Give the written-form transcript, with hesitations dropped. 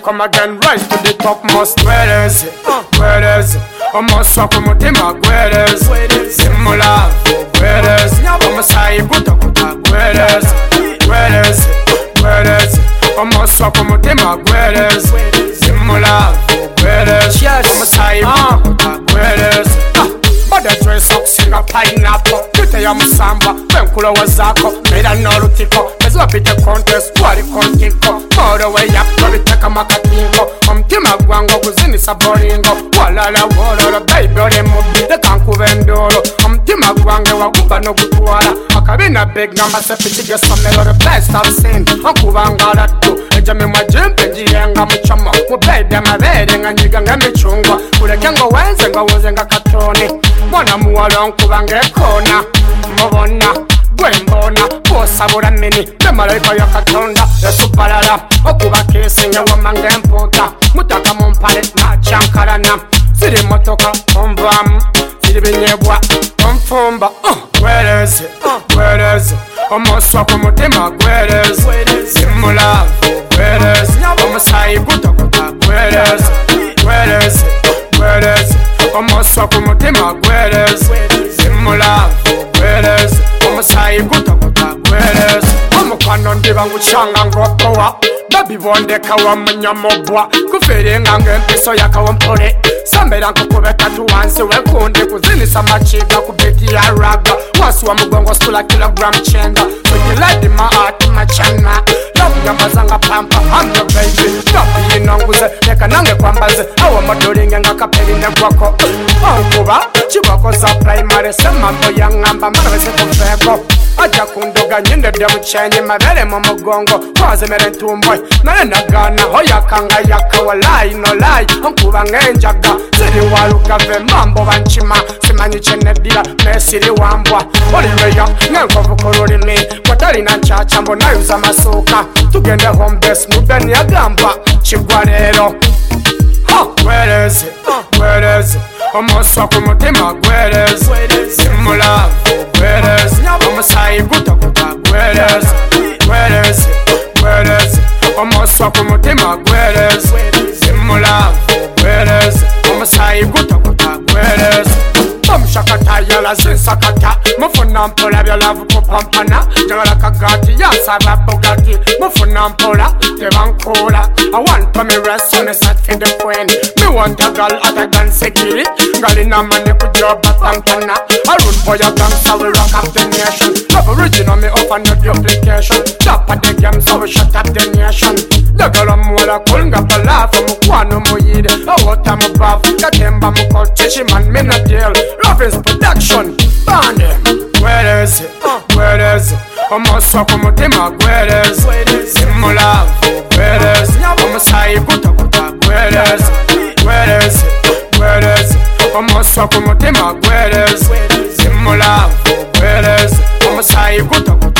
come again, rise to the topmost. Where is it? Where is it? Umuswa ku mutima where is it? Simula, where is it? Umusayi gutokuta, where is it? Where is it? Where is it? Umuswa ku mutima where is it? Simula, where is it? Umusayi gutokuta, where is it? Bada dress up, sing a pineapple. Kite ya musamba, wenkula wazako. Mera norutiko, mezuwa pite contest. Wari kontiko, moro we yap. Wabiteka makatingo, omtima gwango kuzini saboringo. Walala wololo, baby ole mubi. Leka nkubendolo, omtima gwange waguba no gutwala. Akabina big number sepitige somelo. The best I've seen, ankubangala tu. Ejame mwajimpe njiyenga mchama. Mubebe mabere nga njiga nga michungwa. Kuleke ngo wenze nga woze nga katoni. Mwana muwala nkuba ngekona. Mubona, gwembona, bosabura mini. Nemalayika ya katonda, esubalala. Okuba kesi nyewama ngempota. Mutaka mumpale na chankarana. Siri motoka, omvamu. Siri binyebwa, omfumba. Where is it? Where is it? Umuswa ku mutima, where is it? Simula, where is it? Umusayi gutokuta, where is it? Where is it? Where is it? Umuswa ku mutima, where is it? Simula, where is it? Umusayi gutokuta, where is it? Omukwano ndiba nguchanga ngokowa. Baby bondeka wa munyamobwa. Kufiringa ngempiso yakawompole. Sambera nkukubeka tuwansi wekunde. Kuzinisa machiga kubeti ya raga. Wasi wa mugongo stula kilogram chenga. So you like the my heart machana. Love yambazanga pampa, I'm your baby. Love yinonguze, neka nange kwambaze. Awa madoringe nga kapeli nekwako. Onkuba, chibako za primary. Semambo ya ngamba, marwese kufeko. Aja kundoga nyinde de mchenye. Mabele momogongo, kwaze mere ntumboy. Nane nagana, hoya kanga yaka walai no lai. Onkuba ngenjaga, siri waluka ve mambo banchima. Simanyi chene dira, mesiri wambwa. Oliweya, ngenkovu kurulimi. Watali na chacha mbona yuza masuka. Tugende home base, mubeni ya gamba. Chigwa lero. Where is it? Where is it? Umuswa ku mutima, where is it? Simula, where is it? Umusayi gutokuta, where is it? Where is it? Where is it? Umuswa ku mutima, where is it? Simula, where is it? Umusayi gutokuta, where is it? Shakata yala zinsakata. Mufuna mpola byalavu kupampana. Jagala kagati yasaba bugati. Mufuna mpola tebankola. I want for me rest on the side for the queen. Me want a girl other than Sekiri. Girl in a money ku job at Tankana. I root for your gang so we rock up the nation. Love original me offer no duplication. Top of the game so we shut up the nation. The girl mwala kulnga pala for mukwano muyide. Awota mubaf katemba mukoche shiman me na deal. Rovers production, band him. Where is it? Where is it? Umuswa ku mutima, where is it? Simula, where is it? Umusayi gutokuta, where is it? Where is it? Where is it? Umuswa ku mutima, where is it? Simula, where is it? Umusayi gutokuta.